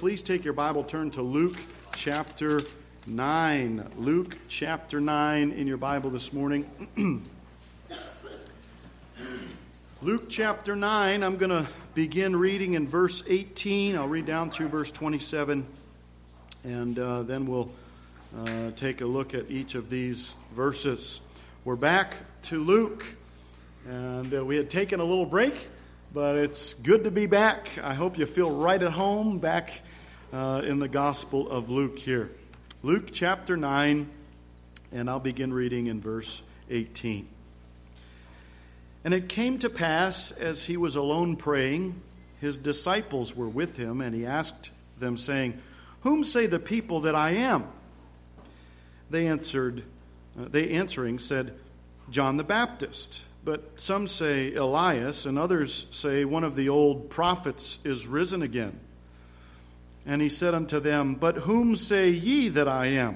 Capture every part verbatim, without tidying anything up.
please take your Bible, turn to Luke chapter nine. Luke chapter nine in your Bible this morning. Luke chapter nine, I'm going to begin reading in verse eighteen. I'll read down through verse twenty-seven, and uh, then we'll uh, take a look at each of these verses. We're back to Luke, and uh, we had taken a little break, but it's good to be back. I hope you feel right at home back uh, in the Gospel of Luke here. Luke chapter nine, and I'll begin reading in verse eighteen. And it came to pass, as he was alone praying, his disciples were with him, and he asked them, saying, Whom say the people that I am? They answered, uh, they answering said, John the Baptist. But some say Elias, and others say one of the old prophets is risen again. And he said unto them, But whom say ye that I am?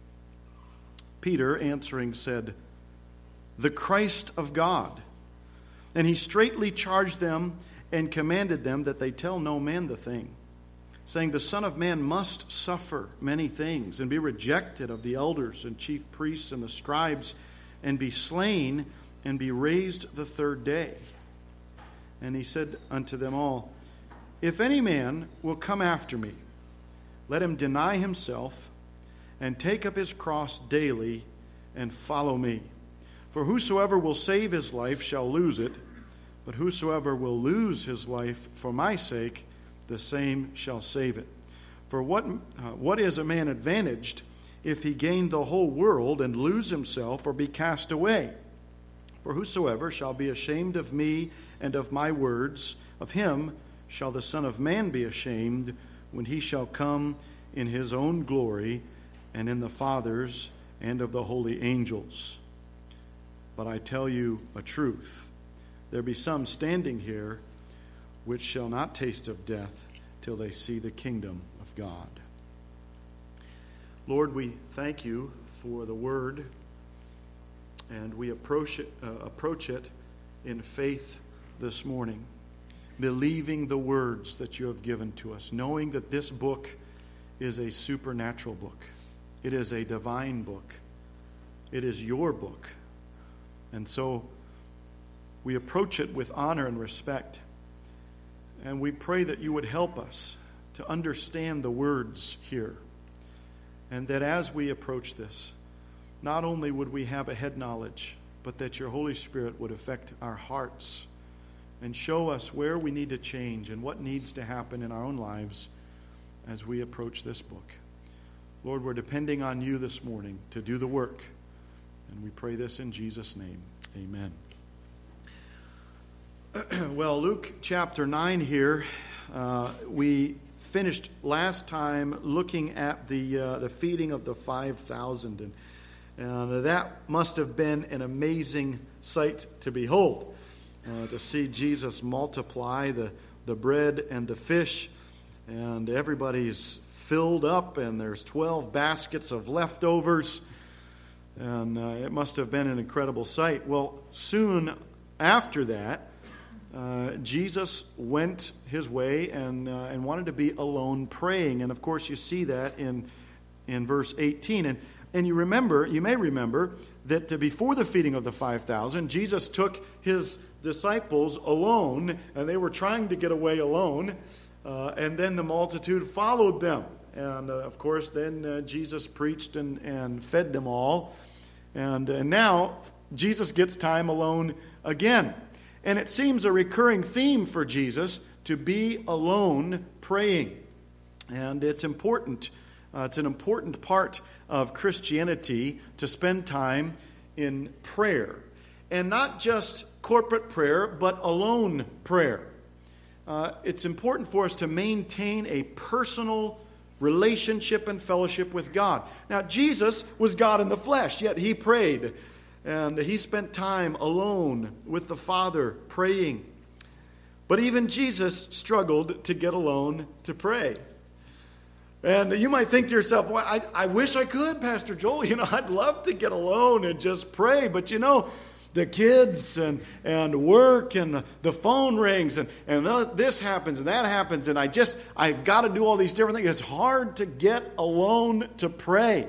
Peter answering said, The Christ of God. And he straitly charged them and commanded them that they tell no man the thing, saying, The Son of Man must suffer many things, and be rejected of the elders and chief priests and the scribes, and be slain, and be raised the third day. And he said unto them all, If any man will come after me, let him deny himself, and take up his cross daily, and follow me. For whosoever will save his life shall lose it, but whosoever will lose his life for my sake, the same shall save it. For what uh, what is a man advantaged if he gain the whole world and lose himself or be cast away? For whosoever shall be ashamed of me and of my words, of him shall the Son of Man be ashamed when he shall come in his own glory and in the Father's and of the holy angels. But I tell you a truth. There be some standing here which shall not taste of death till they see the kingdom of God. Lord, we thank you for the word, and we approach it, uh, approach it in faith this morning, believing the words that you have given to us, knowing that this book is a supernatural book. It is a divine book. It is your book. And so we approach it with honor and respect. And we pray that you would help us to understand the words here. And that as we approach this, not only would we have a head knowledge, but that your Holy Spirit would affect our hearts and show us where we need to change and what needs to happen in our own lives as we approach this book. Lord, we're depending on you this morning to do the work. And we pray this in Jesus' name. Amen. Well, Luke chapter nine here, uh, we finished last time looking at the uh, the feeding of the five thousand, and, and that must have been an amazing sight to behold, uh, to see Jesus multiply the, the bread and the fish, and everybody's filled up, and there's twelve baskets of leftovers, and uh, it must have been an incredible sight. Well, soon after that, Uh, Jesus went his way and uh, and wanted to be alone praying. And of course you see that in in verse eighteen. And and you remember, you may remember that uh, before the feeding of the five thousand, Jesus took his disciples alone, and they were trying to get away alone. Uh, and then the multitude followed them. And uh, of course then uh, Jesus preached and, and fed them all. And, and now Jesus gets time alone again. And it seems a recurring theme for Jesus to be alone praying. And it's important. Uh, it's an important part of Christianity to spend time in prayer. And not just corporate prayer, but alone prayer. Uh, it's important for us to maintain a personal relationship and fellowship with God. Now, Jesus was God in the flesh, yet he prayed. And he spent time alone with the Father praying. But even Jesus struggled to get alone to pray. And you might think to yourself, well, I, I wish I could, Pastor Joel. You know, I'd love to get alone and just pray. But you know, the kids and, and work and the phone rings and, and this happens and that happens and I just, I've got to do all these different things. It's hard to get alone to pray.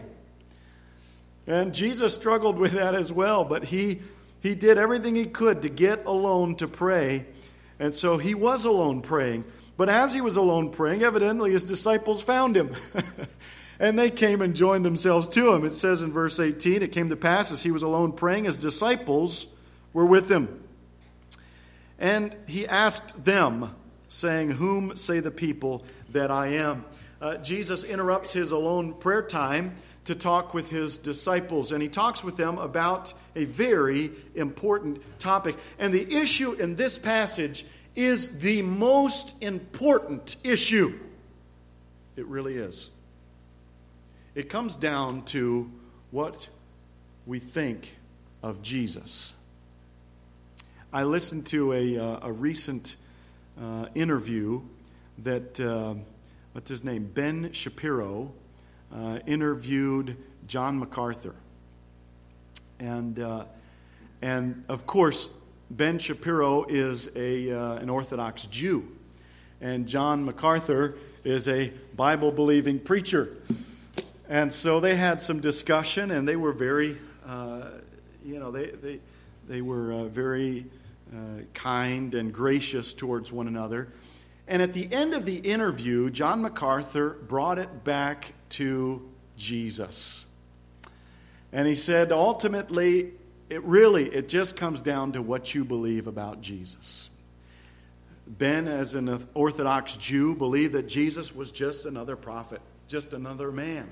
And Jesus struggled with that as well, but he he did everything he could to get alone to pray. And so he was alone praying. But as he was alone praying, evidently his disciples found him. And they came and joined themselves to him. It says in verse eighteen, it came to pass as he was alone praying, his disciples were with him. And he asked them, saying, whom say the people that I am? Uh, Jesus interrupts his alone prayer time to talk with his disciples. And he talks with them about a very important topic. And the issue in this passage is the most important issue. It really is. It comes down to what we think of Jesus. I listened to a, uh, a recent uh, interview that, uh, what's his name, Ben Shapiro, uh, interviewed John MacArthur. And, uh, and of course, Ben Shapiro is a uh, an Orthodox Jew. And John MacArthur is a Bible-believing preacher. And so they had some discussion, and they were very, uh, you know, they they they were uh, very uh, kind and gracious towards one another. And at the end of the interview, John MacArthur brought it back to Jesus. And he said, ultimately, it really, it just comes down to what you believe about Jesus. Ben, as an Orthodox Jew, believed that Jesus was just another prophet, just another man.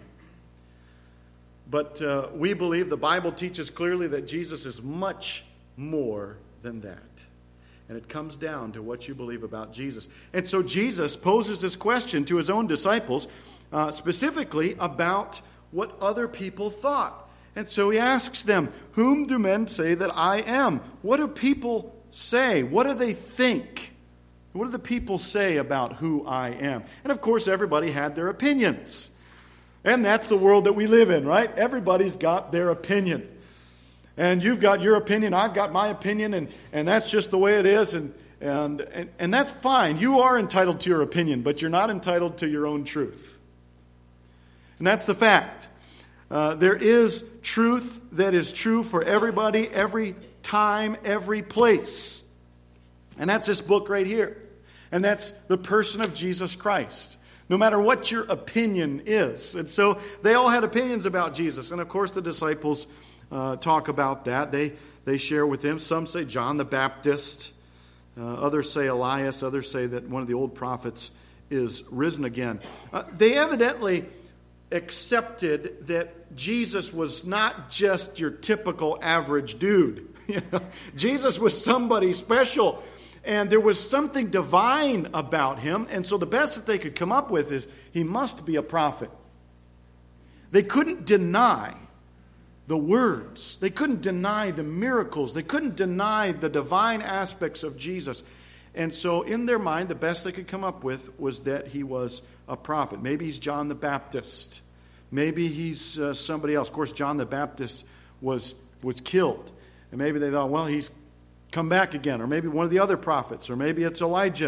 But uh, we believe the Bible teaches clearly that Jesus is much more than that. And it comes down to what you believe about Jesus. And so Jesus poses this question to his own disciples, uh, specifically about what other people thought. And so he asks them, whom do men say that I am? What do people say? What do they think? What do the people say about who I am? And of course, everybody had their opinions. And that's the world that we live in, right? Everybody's got their opinion. And you've got your opinion, I've got my opinion, and, and that's just the way it is. And, and, and, and that's fine. You are entitled to your opinion, but you're not entitled to your own truth. And that's the fact. Uh, there is truth that is true for everybody, every time, every place. And that's this book right here. And that's the person of Jesus Christ. No matter what your opinion is. And so they all had opinions about Jesus. And of course the disciples uh, talk about that. They they share with him. Some say John the Baptist. Uh, others say Elias. Others say that one of the old prophets is risen again. Uh, they evidently accepted that Jesus was not just your typical average dude. You know, Jesus was somebody special. And there was something divine about him. And so the best that they could come up with is he must be a prophet. They couldn't deny the words. They couldn't deny the miracles. They couldn't deny the divine aspects of Jesus. And so in their mind, the best they could come up with was that he was a prophet. Maybe he's John the Baptist. Maybe he's uh, somebody else. Of course, John the Baptist was, was killed. And maybe they thought, well, he's come back again, or maybe one of the other prophets, or maybe it's Elijah.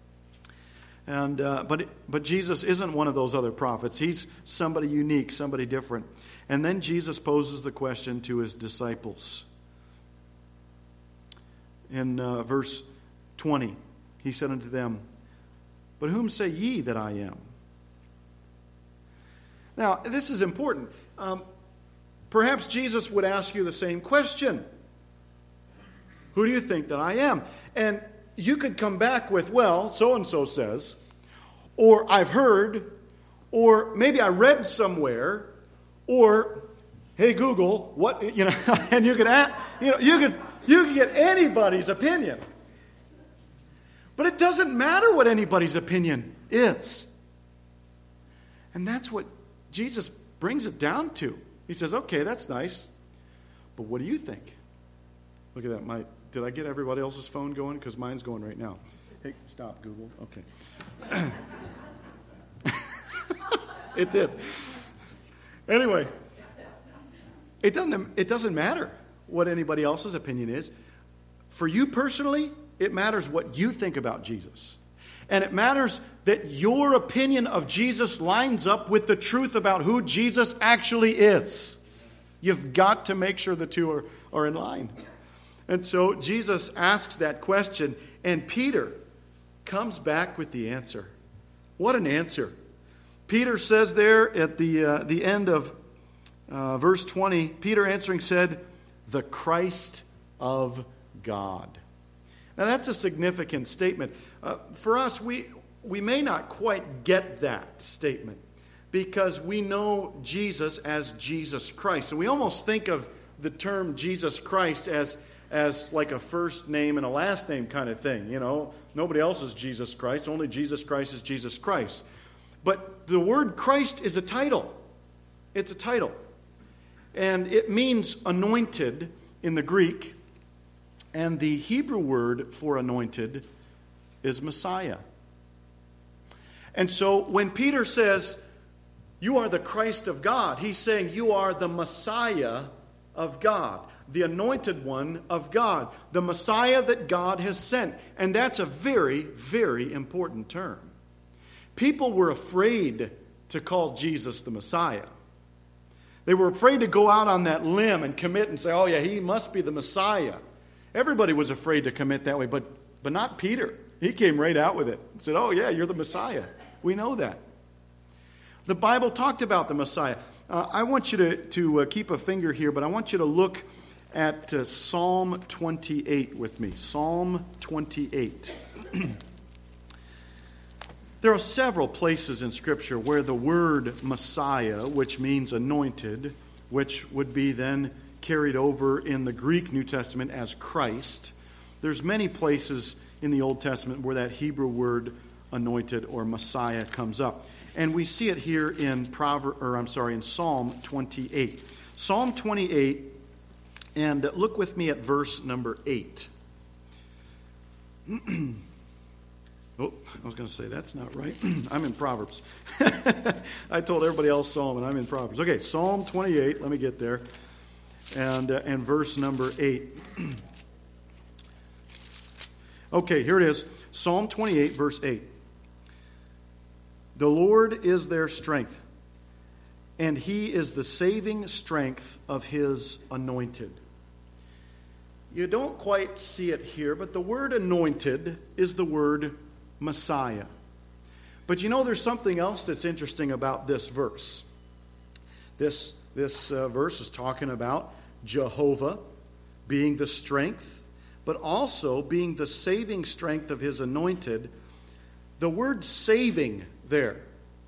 And uh, but but Jesus isn't one of those other prophets. He's somebody unique, somebody different. And then Jesus poses the question to his disciples. In uh, verse twenty, he said unto them, "But whom say ye that I am?" Now, this is important. Um, perhaps Jesus would ask you the same question. Who do you think that I am? And you could come back with, well, so-and-so says, or I've heard, or maybe I read somewhere, or, hey, Google, what, you know, and you could, add, you know, you could, you could get anybody's opinion. But it doesn't matter what anybody's opinion is. And that's what Jesus brings it down to. He says, okay, that's nice, but what do you think? Look at that, my... Did I get everybody else's phone going? Because mine's going right now. Hey, stop, Google. Okay. It did. Anyway, it doesn't, it doesn't matter what anybody else's opinion is. For you personally, it matters what you think about Jesus. And it matters that your opinion of Jesus lines up with the truth about who Jesus actually is. You've got to make sure the two are, are in line. And so Jesus asks that question, and Peter comes back with the answer. What an answer. Peter says there at the, uh, the end of uh, verse twenty, Peter answering said, the Christ of God. Now that's a significant statement. Uh, for us, we, we may not quite get that statement because we know Jesus as Jesus Christ. And we almost think of the term Jesus Christ as, as like a first name and a last name kind of thing. You know, nobody else is Jesus Christ. Only Jesus Christ is Jesus Christ. But the word Christ is a title. It's a title. And it means anointed in the Greek. And the Hebrew word for anointed is Messiah. And so when Peter says, you are the Christ of God, he's saying you are the Messiah of God, the anointed one of God, the Messiah that God has sent. And that's a very, very important term. People were afraid to call Jesus the Messiah. They were afraid to go out on that limb and commit and say, oh yeah, he must be the Messiah. Everybody was afraid to commit that way, but, but not Peter. He came right out with it and said, oh yeah, you're the Messiah. We know that. The Bible talked about the Messiah. Uh, I want you to, to uh, keep a finger here, but I want you to look at uh, Psalm twenty-eight with me. Psalm twenty-eight. There are several places in Scripture where the word Messiah, which means anointed, which would be then carried over in the Greek New Testament as Christ. There's many places in the Old Testament where that Hebrew word anointed or Messiah comes up. And we see it here in Prover- or I'm sorry, in Psalm twenty-eight. Psalm twenty-eight, and look with me at verse number eight. Oh, I was going to say, that's not right. I'm in Proverbs. I told everybody else Psalm, and I'm in Proverbs. Okay, Psalm twenty-eight, let me get there. And, uh, and verse number eight. Okay, here it is. Psalm twenty-eight, verse eight. The Lord is their strength, and he is the saving strength of his anointed. You don't quite see it here, but the word anointed is the word Messiah. But you know, there's something else that's interesting about this verse. This, this uh, verse is talking about Jehovah being the strength, but also being the saving strength of his anointed. The word saving there,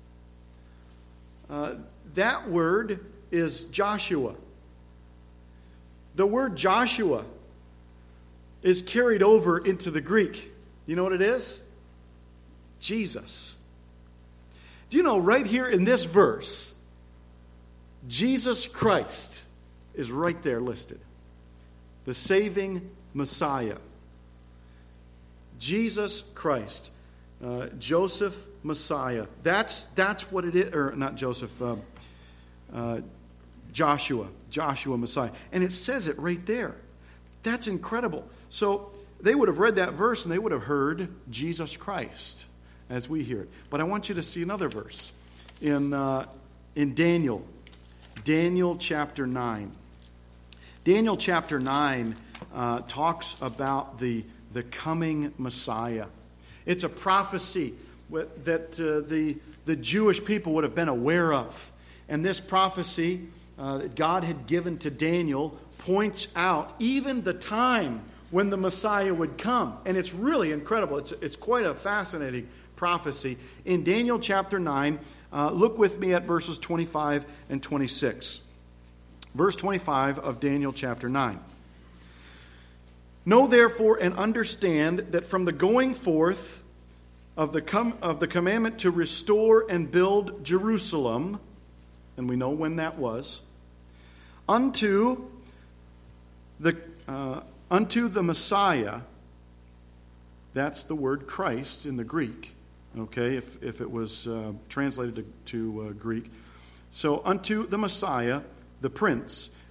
uh, that word is Joshua. The word Joshua is carried over into the Greek. You know what it is? Jesus. Do you know right here in this verse, Jesus Christ is right there listed. The saving Messiah. Jesus Christ. Uh, Joseph Messiah. That's that's what it is. Or not Joseph. Uh, uh, Joshua. Joshua Messiah. And it says it right there. That's incredible. So they would have read that verse and they would have heard Jesus Christ as we hear it. But I want you to see another verse in uh, in Daniel. Daniel chapter nine. Daniel chapter nine uh, talks about the, the coming Messiah. It's a prophecy that uh, the, the Jewish people would have been aware of. And this prophecy uh, that God had given to Daniel points out even the time when the Messiah would come. And it's really incredible. It's, it's quite a fascinating prophecy. In Daniel chapter nine, uh, look with me at verses twenty-five and twenty-six. Verse twenty-five of Daniel chapter nine. Know therefore and understand that from the going forth of the com- of the commandment to restore and build Jerusalem, and we know when that was, unto the uh, unto the Messiah, that's the word Christ in the Greek, okay, if, if it was uh, translated to, to uh, Greek. So unto the Messiah, the Prince,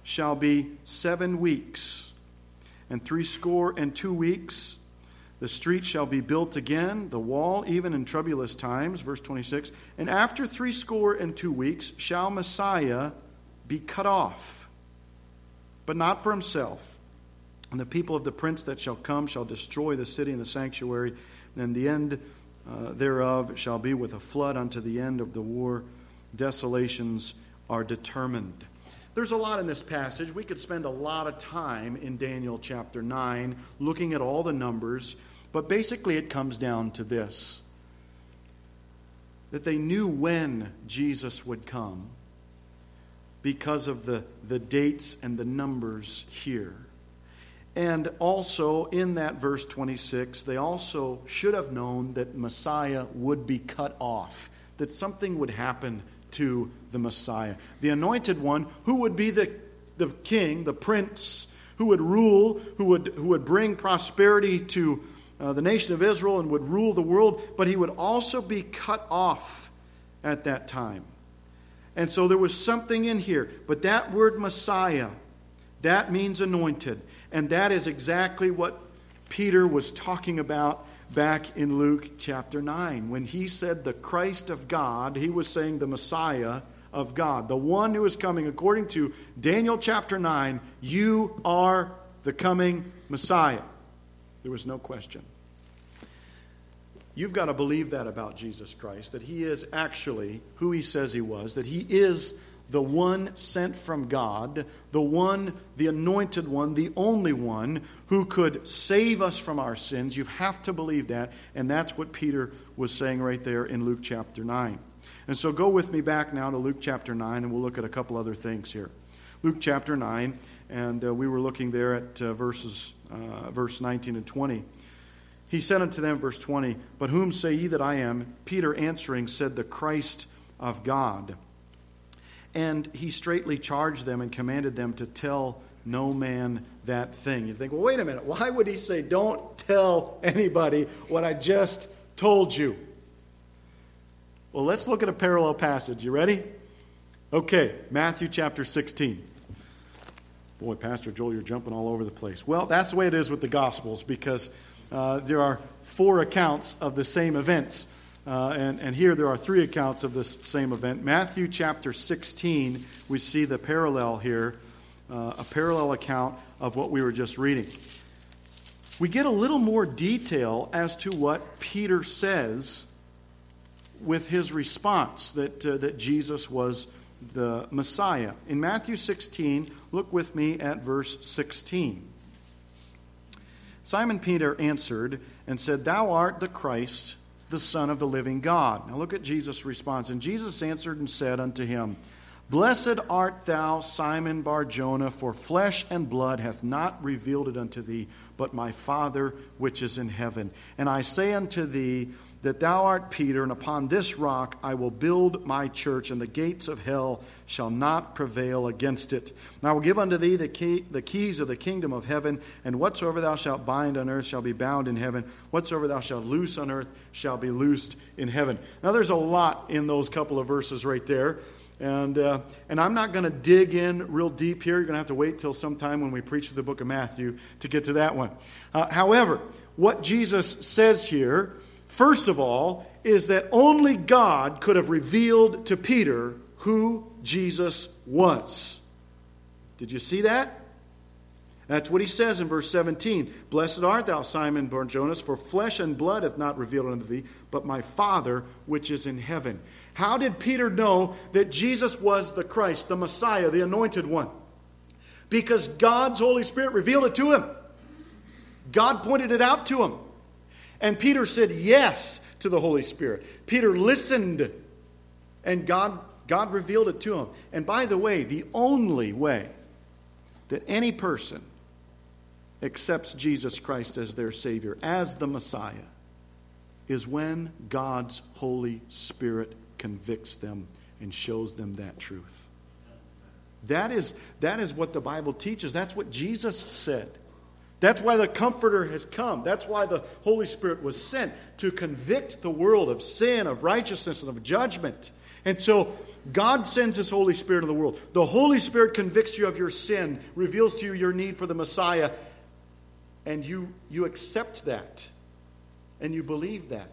shall be seven weeks, and threescore and two weeks. The street shall be built again, the wall, even in troublous times. Verse twenty-six. And after threescore and two weeks shall Messiah be cut off, but not for himself. And the people of the prince that shall come shall destroy the city and the sanctuary, and the end uh, thereof shall be with a flood unto the end of the war. Desolations are determined. There's a lot in this passage. We could spend a lot of time in Daniel chapter nine looking at all the numbers, but basically it comes down to this: that they knew when Jesus would come because of the, the dates and the numbers here. And also in that verse twenty-six, they also should have known that Messiah would be cut off, that something would happen to the Messiah. The anointed one who would be the, the king, the prince, who would rule, who would, who would bring prosperity to uh, the nation of Israel and would rule the world, but he would also be cut off at that time. And so there was something in here. But that word Messiah, that means anointed. And that is exactly what Peter was talking about back in Luke chapter nine. When he said the Christ of God, he was saying the Messiah of God. The one who is coming, according to Daniel chapter nine, you are the coming Messiah. There was no question. You've got to believe that about Jesus Christ, that he is actually who he says he was, that he is the one sent from God, the one, the anointed one, the only one who could save us from our sins. You have to believe that, and that's what Peter was saying right there in Luke chapter nine. And so go with me back now to Luke chapter nine, and we'll look at a couple other things here. Luke chapter nine, and uh, we were looking there at uh, verses, uh, verse nineteen and twenty. He said unto them, verse twenty, But whom say ye that I am? Peter answering said, The Christ of God. And he straitly charged them and commanded them to tell no man that thing. You think, well, wait a minute. Why would he say, don't tell anybody what I just told you? Well, let's look at a parallel passage. You ready? Okay, Matthew chapter sixteen. Boy, Pastor Joel, you're jumping all over the place. Well, that's the way it is with the Gospels, because uh, there are four accounts of the same events. Uh, and, and here there are three accounts of this same event. Matthew chapter sixteen, we see the parallel here, uh, a parallel account of what we were just reading. We get a little more detail as to what Peter says with his response that, uh, that Jesus was the Messiah. In Matthew sixteen, look with me at verse sixteen. Simon Peter answered and said, Thou art the Christ, the Son of the living God. Now look at Jesus' response. And Jesus answered and said unto him, Blessed art thou, Simon Bar-Jonah, for flesh and blood hath not revealed it unto thee, but my Father which is in heaven. And I say unto thee, that thou art Peter, and upon this rock I will build my church, and the gates of hell shall not prevail against it. And I will give unto thee the key, the keys of the kingdom of heaven, and whatsoever thou shalt bind on earth shall be bound in heaven. Whatsoever thou shalt loose on earth shall be loosed in heaven. Now there's a lot in those couple of verses right there. And uh, and I'm not going to dig in real deep here. You're going to have to wait till sometime when we preach the book of Matthew to get to that one. Uh, however, what Jesus says here, first of all, is that only God could have revealed to Peter who Jesus was. Did you see that? That's what he says in verse seventeen. Blessed art thou, Simon Bar-Jonah, for flesh and blood hath not revealed unto thee, but my Father which is in heaven. How did Peter know that Jesus was the Christ, the Messiah, the anointed one? Because God's Holy Spirit revealed it to him. God pointed it out to him. And Peter said yes to the Holy Spirit. Peter listened, and God, God revealed it to him. And by the way, the only way that any person accepts Jesus Christ as their Savior, as the Messiah, is when God's Holy Spirit convicts them and shows them that truth. That is, that is what the Bible teaches. That's what Jesus said. That's why the Comforter has come. That's why the Holy Spirit was sent, to convict the world of sin, of righteousness, and of judgment. And so God sends His Holy Spirit into the world. The Holy Spirit convicts you of your sin, reveals to you your need for the Messiah, and you, you accept that, and you believe that.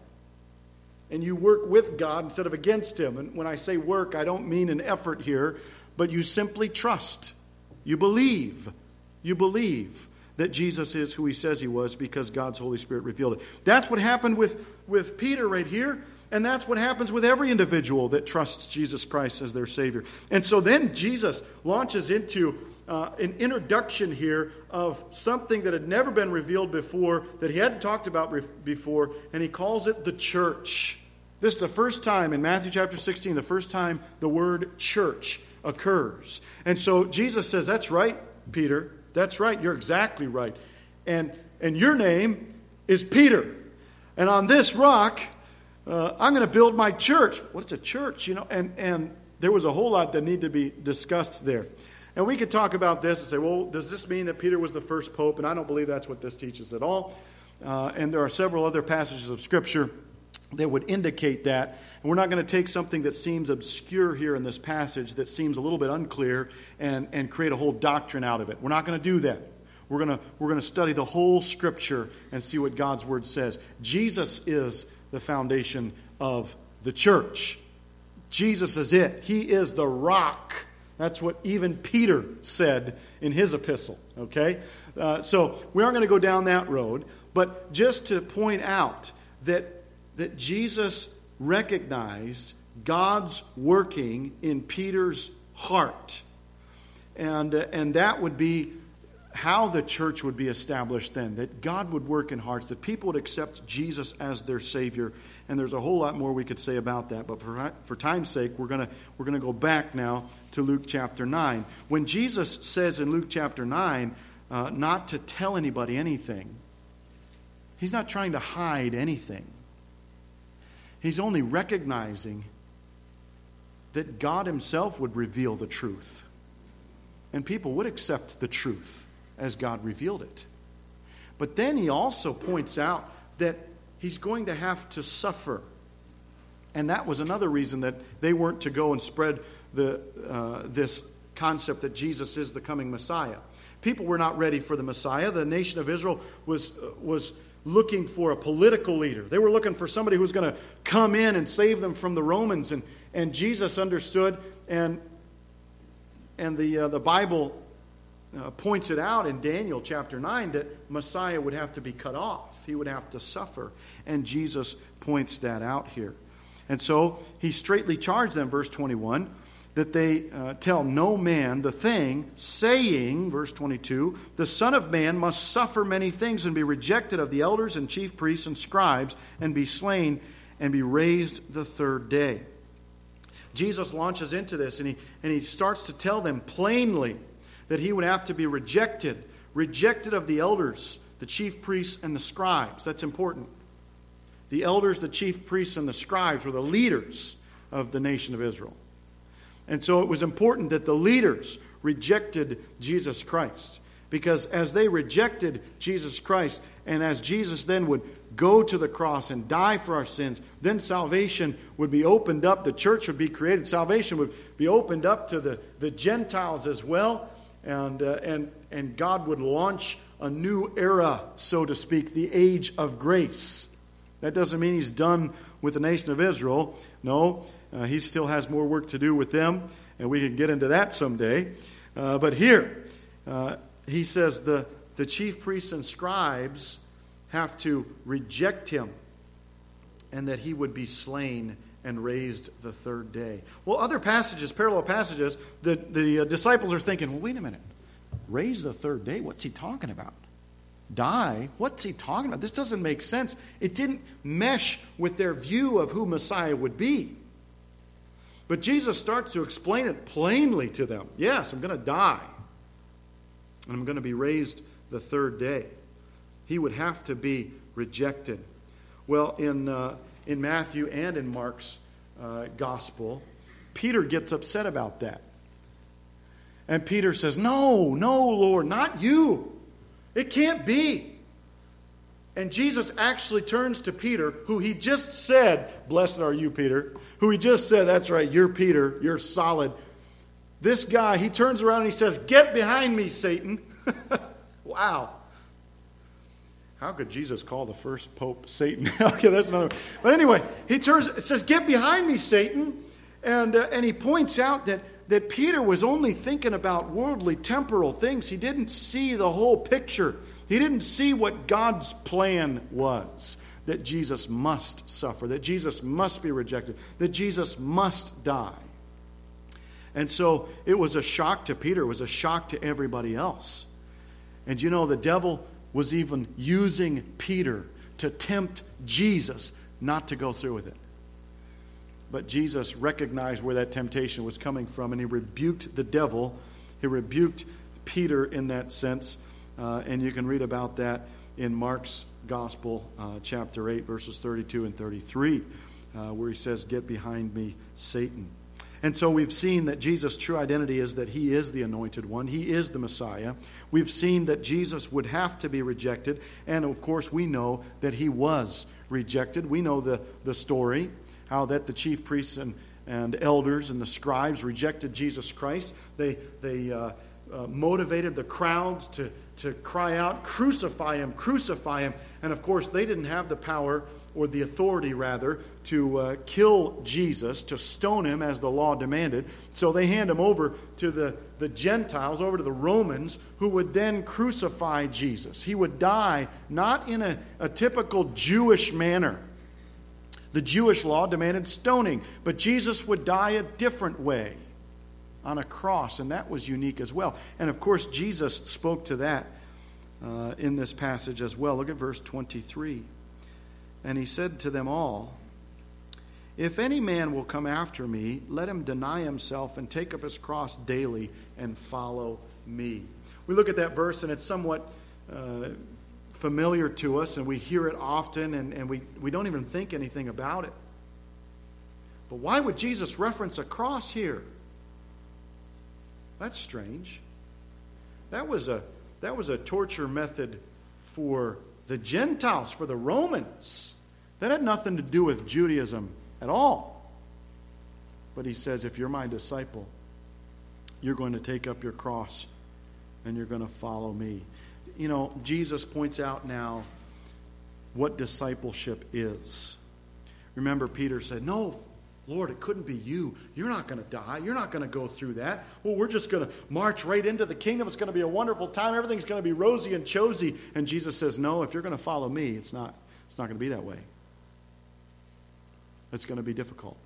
And you work with God instead of against Him. And when I say work, I don't mean an effort here, but you simply trust. You believe. You believe that Jesus is who He says He was because God's Holy Spirit revealed it. That's what happened with, with Peter right here. And that's what happens with every individual that trusts Jesus Christ as their Savior. And so then Jesus launches into uh, an introduction here of something that had never been revealed before, that He hadn't talked about re- before, and He calls it the church. This is the first time in Matthew chapter sixteen, the first time the word church occurs. And so Jesus says, that's right, Peter. That's right. You're exactly right. And, and your name is Peter. And on this rock, Uh, I'm going to build my church. What's a church? You know, and, and there was a whole lot that needed to be discussed there. And we could talk about this and say, well, does this mean that Peter was the first pope? And I don't believe that's what this teaches at all. Uh, and there are several other passages of Scripture that would indicate that. And we're not going to take something that seems obscure here in this passage, that seems a little bit unclear, and, and create a whole doctrine out of it. We're not going to do that. We're going to, we're going to study the whole Scripture and see what God's Word says. Jesus is the foundation of the church. Jesus is it. He is the rock. That's what even Peter said in his epistle. Okay? Uh, so we aren't going to go down that road. But just to point out that, that Jesus recognized God's working in Peter's heart. And, uh, and that would be how the church would be established then, that God would work in hearts, that people would accept Jesus as their Savior. And there's a whole lot more we could say about that, but for, for time's sake, we're going to we're going to go back now to Luke chapter nine. When Jesus says in Luke chapter nine uh, not to tell anybody anything, He's not trying to hide anything. He's only recognizing that God Himself would reveal the truth, and people would accept the truth as God revealed it. But then He also points out that He's going to have to suffer. And that was another reason that they weren't to go and spread the uh, this concept that Jesus is the coming Messiah. People were not ready for the Messiah. The nation of Israel was, uh, was looking for a political leader. They were looking for somebody who was going to come in and save them from the Romans. And, and Jesus understood, and, and the, uh, the Bible Uh, points it out in Daniel chapter nine that Messiah would have to be cut off. He would have to suffer. And Jesus points that out here. And so He straightly charged them, verse twenty-one, that they uh, tell no man the thing, saying, verse twenty-two, the Son of Man must suffer many things and be rejected of the elders and chief priests and scribes and be slain and be raised the third day. Jesus launches into this, and he, and he starts to tell them plainly that He would have to be rejected, rejected of the elders, the chief priests, and the scribes. That's important. The elders, the chief priests, and the scribes were the leaders of the nation of Israel. And so it was important that the leaders rejected Jesus Christ. Because as they rejected Jesus Christ, and as Jesus then would go to the cross and die for our sins, then salvation would be opened up. The church would be created. Salvation would be opened up to the, the Gentiles as well. And, uh, and, and God would launch a new era, so to speak, the age of grace. That doesn't mean He's done with the nation of Israel. No, uh, He still has more work to do with them, and we can get into that someday. Uh, but here, uh, He says the, the chief priests and scribes have to reject Him, and that He would be slain and raised the third day. Well, other passages, parallel passages, the, the uh, disciples are thinking, well, wait a minute. Raise the third day? What's He talking about? Die? What's He talking about? This doesn't make sense. It didn't mesh with their view of who Messiah would be. But Jesus starts to explain it plainly to them. Yes, I'm going to die. And I'm going to be raised the third day. He would have to be rejected. Well, in... Uh, In Matthew and in Mark's uh, gospel, Peter gets upset about that. And Peter says, no, no, Lord, not you. It can't be. And Jesus actually turns to Peter, who he just said, "Blessed are you, Peter." Who he just said, "That's right, you're Peter, you're solid." This guy, he turns around and he says, "Get behind me, Satan." Wow. How could Jesus call the first pope Satan? Okay, that's another one. But anyway, he turns, it says, "Get behind me, Satan." And, uh, and he points out that, that Peter was only thinking about worldly, temporal things. He didn't see the whole picture. He didn't see what God's plan was. That Jesus must suffer. That Jesus must be rejected. That Jesus must die. And so it was a shock to Peter. It was a shock to everybody else. And you know, the devil was even using Peter to tempt Jesus not to go through with it. But Jesus recognized where that temptation was coming from, and he rebuked the devil. He rebuked Peter in that sense. Uh, and you can read about that in Mark's Gospel, uh, chapter eight, verses thirty-two and thirty-three, uh, where he says, "Get behind me, Satan." And so we've seen that Jesus' true identity is that he is the anointed one. He is the Messiah. We've seen that Jesus would have to be rejected. And of course, we know that he was rejected. We know the, the story, how that the chief priests and, and elders and the scribes rejected Jesus Christ. They, they uh, uh, motivated the crowds to, to cry out, "Crucify him, crucify him." And of course, they didn't have the power, or the authority rather, to uh, kill Jesus, to stone him as the law demanded. So they hand him over to the, the Gentiles, over to the Romans, who would then crucify Jesus. He would die not in a, a typical Jewish manner. The Jewish law demanded stoning, but Jesus would die a different way, on a cross, and that was unique as well. And of course, Jesus spoke to that uh, in this passage as well. Look at verse twenty-three. "And he said to them all, If any man will come after me, let him deny himself and take up his cross daily and follow me." We look at that verse, and it's somewhat uh, familiar to us, and we hear it often, and, and we, we don't even think anything about it. But why would Jesus reference a cross here? That's strange. That was a, that was a torture method for the Gentiles, for the Romans. That had nothing to do with Judaism at all. But he says, if you're my disciple, you're going to take up your cross and you're going to follow me. You know, Jesus points out now what discipleship is. Remember, Peter said, "No, Lord, it couldn't be you. You're not going to die. You're not going to go through that. Well, we're just going to march right into the kingdom. It's going to be a wonderful time. Everything's going to be rosy and chosy." And Jesus says, "No, if you're going to follow me, it's not, it's not going to be that way. It's going to be difficult.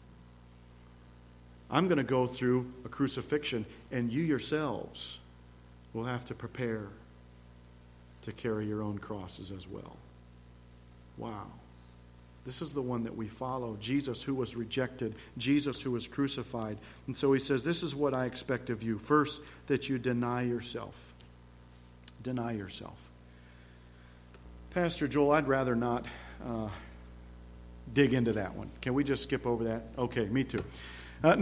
I'm going to go through a crucifixion, and you yourselves will have to prepare to carry your own crosses as well." Wow. This is the one that we follow. Jesus who was rejected. Jesus who was crucified. And so he says, this is what I expect of you. First, that you deny yourself. Deny yourself. Pastor Joel, I'd rather not uh, dig into that one. Can we just skip over that? Okay, me too. Uh,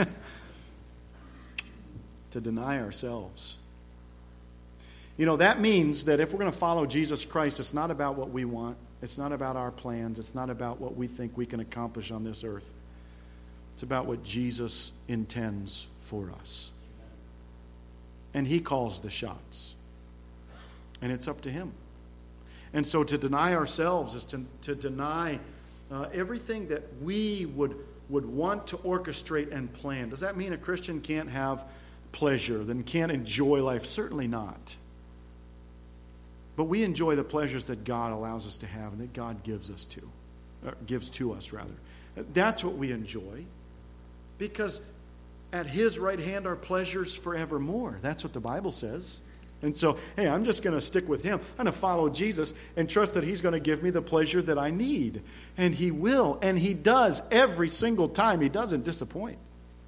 to deny ourselves. You know, that means that if we're going to follow Jesus Christ, it's not about what we want. It's not about our plans. It's not about what we think we can accomplish on this earth. It's about what Jesus intends for us. And he calls the shots. And it's up to him. And so to deny ourselves is to, to deny uh, everything that we would, would want to orchestrate and plan. Does that mean a Christian can't have pleasure, then can't enjoy life? Certainly not. But we enjoy the pleasures that God allows us to have and that God gives us to, or gives to us rather. That's what we enjoy, because at his right hand are pleasures forevermore. That's what the Bible says. And so, hey, I'm just going to stick with him. I'm going to follow Jesus and trust that he's going to give me the pleasure that I need. And he will, and he does every single time. He doesn't disappoint.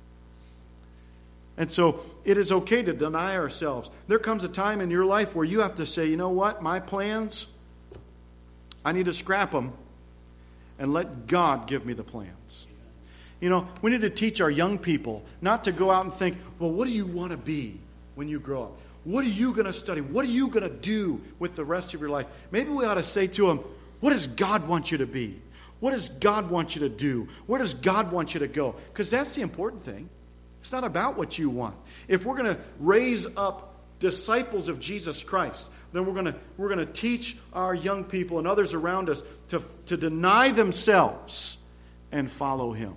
And so it is okay to deny ourselves. There comes a time in your life where you have to say, you know what, my plans, I need to scrap them and let God give me the plans. You know, we need to teach our young people not to go out and think, well, what do you want to be when you grow up? what are you going to study? What are you going to do with the rest of your life? Maybe we ought to say to them, what does God want you to be? What does God want you to do? Where does God want you to go? Because that's the important thing. It's not about what you want. If we're going to raise up disciples of Jesus Christ, then we're going to we're going to teach our young people and others around us to, to deny themselves and follow Him.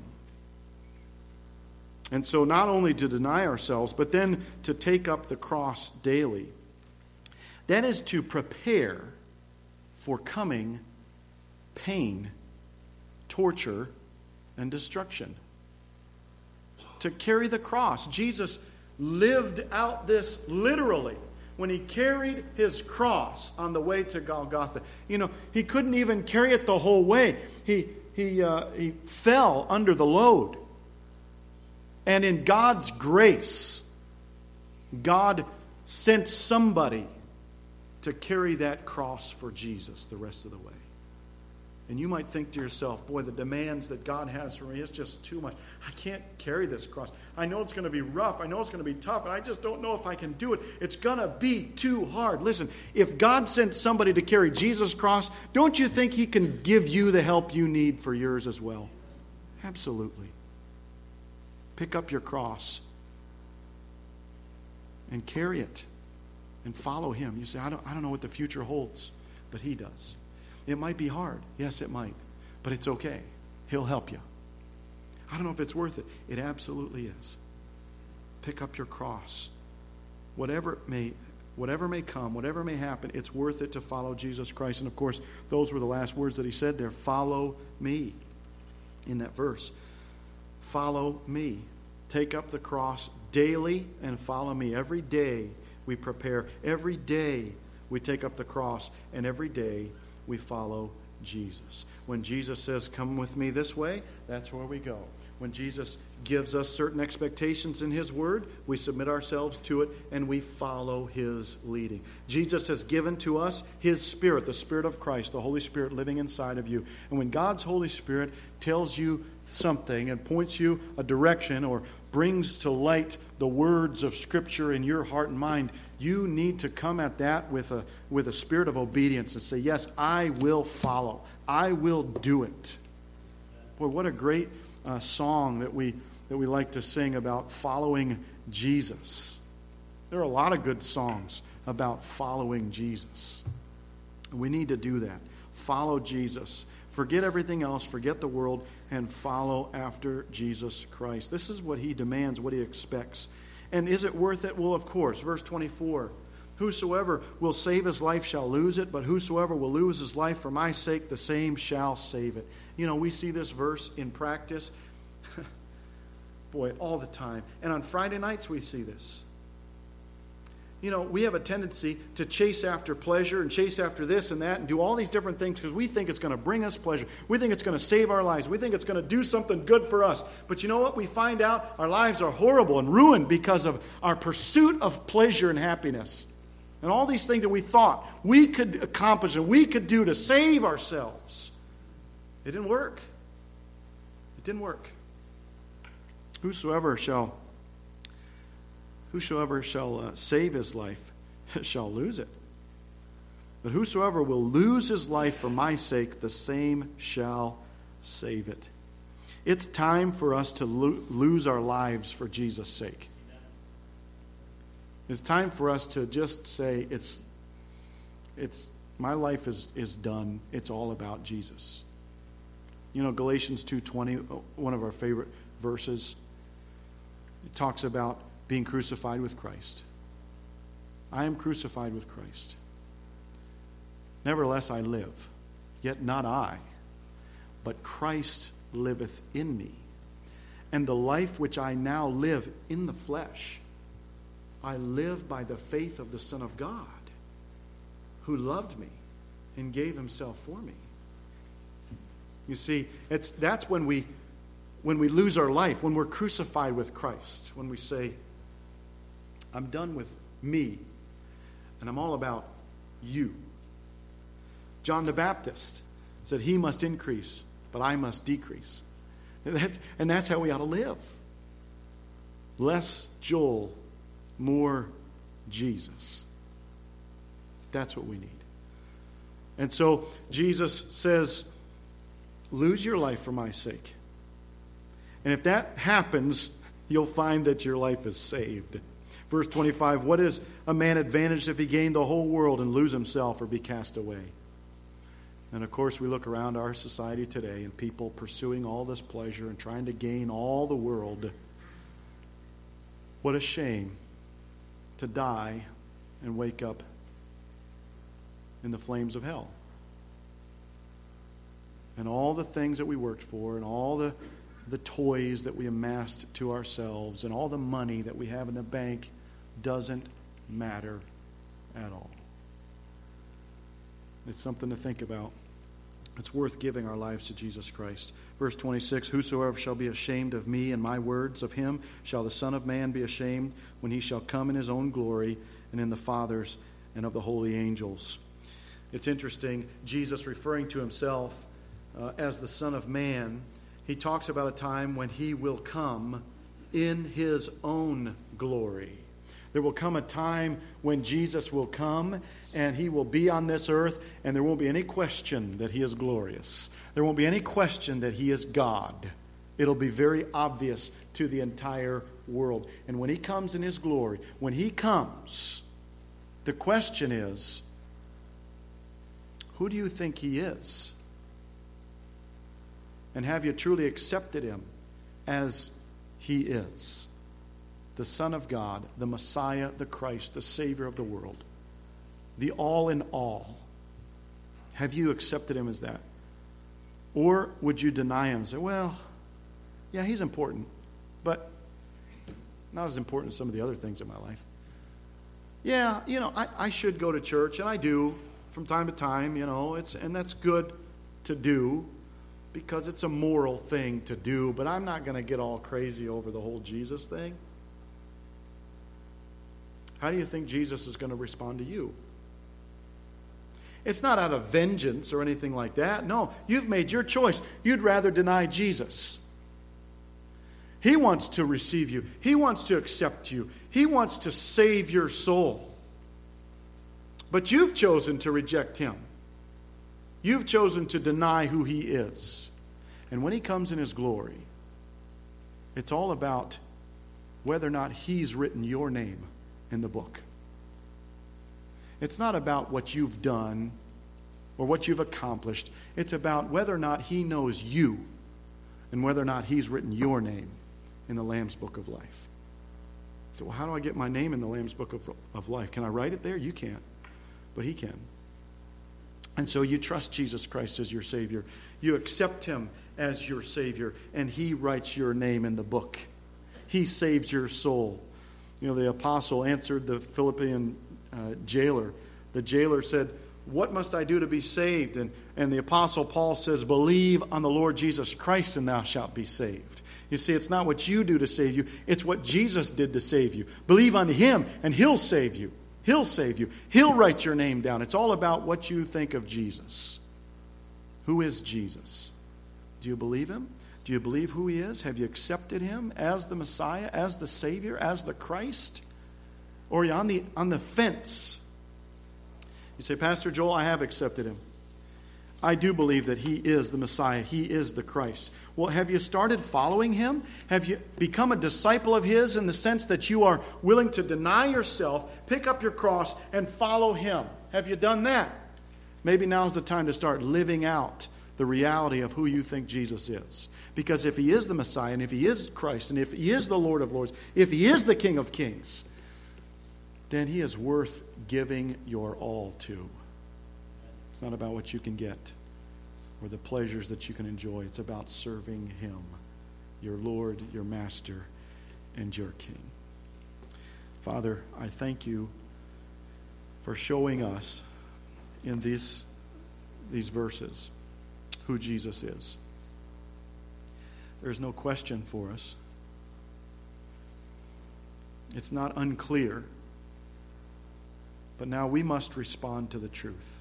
And so not only to deny ourselves, but then to take up the cross daily. That is to prepare for coming pain, torture, and destruction. To carry the cross. Jesus lived out this literally when He carried His cross on the way to Golgotha. You know, He couldn't even carry it the whole way. He, he, uh, he fell under the load. And in God's grace, God sent somebody to carry that cross for Jesus the rest of the way. And you might think to yourself, boy, the demands that God has for me, it's just too much. I can't carry this cross. I know it's going to be rough. I know it's going to be tough. And I just don't know if I can do it. It's going to be too hard. Listen, if God sent somebody to carry Jesus' cross, don't you think He can give you the help you need for yours as well? Absolutely. Pick up your cross and carry it and follow Him. You say, I don't, I don't know what the future holds, but He does. It might be hard. Yes, it might. But it's okay. He'll help you. I don't know if it's worth it. It absolutely is. Pick up your cross. Whatever may, whatever may come, whatever may happen, it's worth it to follow Jesus Christ. And of course, those were the last words that He said there. Follow me. In that verse. Follow me. Take up the cross daily and follow me. Every day we prepare. Every day we take up the cross. And every day we follow Jesus. When Jesus says, come with me this way, that's where we go. When Jesus gives us certain expectations in His Word, we submit ourselves to it and we follow His leading. Jesus has given to us His Spirit, the Spirit of Christ, the Holy Spirit living inside of you. And when God's Holy Spirit tells you something and points you a direction or brings to light the words of Scripture in your heart and mind, you need to come at that with a with a spirit of obedience and say, yes, I will follow. I will do it. Boy, what a great uh, song that we that we like to sing about following Jesus. There are a lot of good songs about following Jesus. We need to do that. Follow Jesus. Forget everything else. Forget the world and follow after Jesus Christ. This is what He demands, what He expects. And is it worth it? Well, of course. Verse twenty-four. Whosoever will save his life shall lose it, but whosoever will lose his life for my sake, the same shall save it. You know, we see this verse in practice, boy, all the time. And on Friday nights we see this. You know, we have a tendency to chase after pleasure and chase after this and that and do all these different things because we think it's going to bring us pleasure. We think it's going to save our lives. We think it's going to do something good for us. But you know what? We find out our lives are horrible and ruined because of our pursuit of pleasure and happiness. And all these things that we thought we could accomplish and we could do to save ourselves. It didn't work. It didn't work. Whosoever shall Whosoever shall uh, save his life shall lose it. But whosoever will lose his life for my sake, the same shall save it. It's time for us to lo- lose our lives for Jesus' sake. It's time for us to just say, it's, it's my life is, is done. It's all about Jesus. You know, Galatians two twenty, one of our favorite verses, it talks about being crucified with Christ. I am crucified with Christ. Nevertheless I live, yet not I, but Christ liveth in me. And the life which I now live in the flesh, I live by the faith of the Son of God, who loved me and gave Himself for me. You see, it's that's when we when we lose our life, when we're crucified with Christ, when we say, I'm done with me, and I'm all about you. John the Baptist said, he must increase, but I must decrease. And that's, and that's how we ought to live. Less Joel, more Jesus. That's what we need. And so Jesus says, lose your life for my sake. And if that happens, you'll find that your life is saved. Verse twenty-five, what is a man advantaged if he gain the whole world and lose himself or be cast away? And of course, we look around our society today and people pursuing all this pleasure and trying to gain all the world. What a shame to die and wake up in the flames of hell. And all the things that we worked for and all the, the toys that we amassed to ourselves and all the money that we have in the bank doesn't matter at all. It's something to think about. It's worth giving our lives to Jesus Christ. Verse twenty-six, whosoever shall be ashamed of me and my words, of him shall the Son of Man be ashamed when he shall come in his own glory and in the Father's and of the holy angels. It's interesting, Jesus referring to himself uh, as the Son of Man, he talks about a time when he will come in his own glory. There will come a time when Jesus will come and he will be on this earth and there won't be any question that he is glorious. There won't be any question that he is God. It'll be very obvious to the entire world. And when he comes in his glory, when he comes, the question is, who do you think he is? And have you truly accepted him as he is? The Son of God, the Messiah, the Christ, the Savior of the world, the all in all. Have you accepted him as that? Or would you deny him and say, well, yeah, he's important, but not as important as some of the other things in my life. Yeah, you know, I, I should go to church, and I do from time to time, you know, it's and that's good to do because it's a moral thing to do, but I'm not going to get all crazy over the whole Jesus thing. How do you think Jesus is going to respond to you? It's not out of vengeance or anything like that. No, you've made your choice. You'd rather deny Jesus. He wants to receive you. He wants to accept you. He wants to save your soul. But you've chosen to reject him. You've chosen to deny who he is. And when he comes in his glory, it's all about whether or not he's written your name in the book. It's not about what you've done or what you've accomplished. It's about whether or not he knows you and whether or not he's written your name in the Lamb's Book of Life. So, well, how do I get my name in the Lamb's Book of, of Life? Can I write it there? You can't, but he can. And so you trust Jesus Christ as your Savior. You accept him as your Savior, and he writes your name in the book. He saves your soul. You know, the apostle answered the Philippian uh, jailer. The jailer said, what must I do to be saved? And, and the apostle Paul says, believe on the Lord Jesus Christ and thou shalt be saved. You see, it's not what you do to save you. It's what Jesus did to save you. Believe on him and he'll save you. He'll save you. He'll write your name down. It's all about what you think of Jesus. Who is Jesus? Do you believe him? Do you believe who he is? Have you accepted him as the Messiah, as the Savior, as the Christ? Or are you on the, on the fence? You say, Pastor Joel, I have accepted him. I do believe that he is the Messiah. He is the Christ. Well, have you started following him? Have you become a disciple of his in the sense that you are willing to deny yourself, pick up your cross, and follow him? Have you done that? Maybe now's the time to start living out the reality of who you think Jesus is. Because if he is the Messiah, and if he is Christ, and if he is the Lord of Lords, if he is the King of Kings, then he is worth giving your all to. It's not about what you can get or the pleasures that you can enjoy. It's about serving him, your Lord, your Master, and your King. Father, I thank you for showing us in these, these verses who Jesus is. There's no question for us. It's not unclear. But now we must respond to the truth.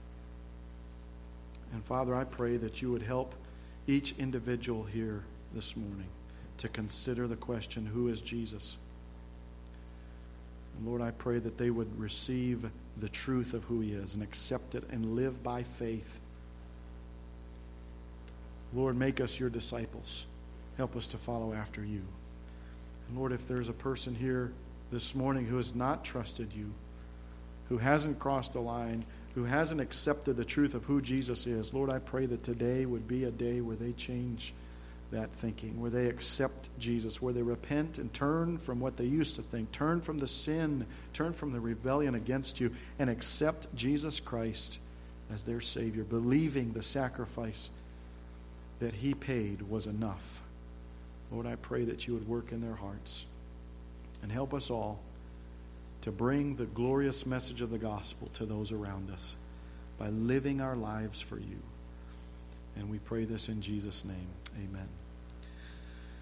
And Father, I pray that you would help each individual here this morning to consider the question, who is Jesus? And Lord, I pray that they would receive the truth of who He is and accept it and live by faith. Lord, make us your disciples. Help us to follow after you. And Lord, if there's a person here this morning who has not trusted you, who hasn't crossed the line, who hasn't accepted the truth of who Jesus is, Lord, I pray that today would be a day where they change that thinking, where they accept Jesus, where they repent and turn from what they used to think, turn from the sin, turn from the rebellion against you, and accept Jesus Christ as their Savior, believing the sacrifice that He paid was enough. Lord, I pray that you would work in their hearts and help us all to bring the glorious message of the gospel to those around us by living our lives for you. And we pray this in Jesus' name. Amen.